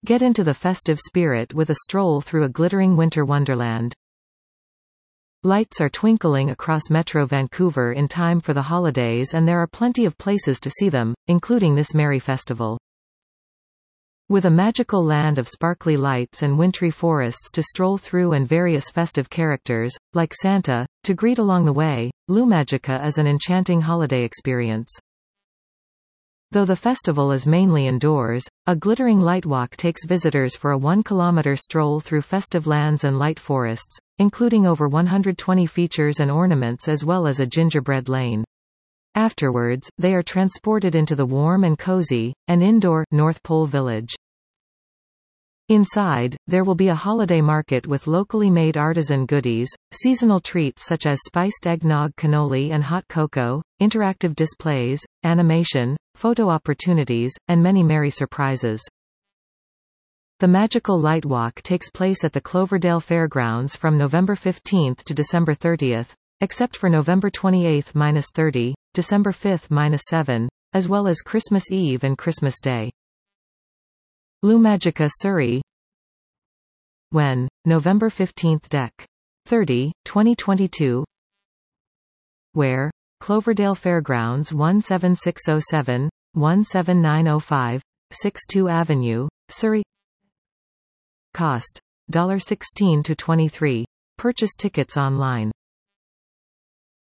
Get into the festive spirit with a stroll through a glittering winter wonderland. Lights are twinkling across Metro Vancouver in time for the holidays, and there are plenty of places to see them, including this merry festival. With a magical land of sparkly lights and wintry forests to stroll through and various festive characters, like Santa, to greet along the way, Lumagica is an enchanting holiday experience. Though the festival is mainly indoors, a glittering lightwalk takes visitors for a 1-kilometer stroll through festive lands and light forests, including over 120 features and ornaments as well as a gingerbread lane. Afterwards, they are transported into the warm and cozy, and indoor, North Pole Village. Inside, there will be a holiday market with locally made artisan goodies, seasonal treats such as spiced eggnog cannoli and hot cocoa, interactive displays, animation, photo opportunities, and many merry surprises. The Magical Lightwalk takes place at the Cloverdale Fairgrounds from November 15 to December 30, except for November 28-30, December 5-7, as well as Christmas Eve and Christmas Day. Lumagica Surrey. When? November 15 Dec. 30, 2022. Where? Cloverdale Fairgrounds 17607, 17905, 62 Avenue, Surrey. Cost. $16 to $23. Purchase tickets online.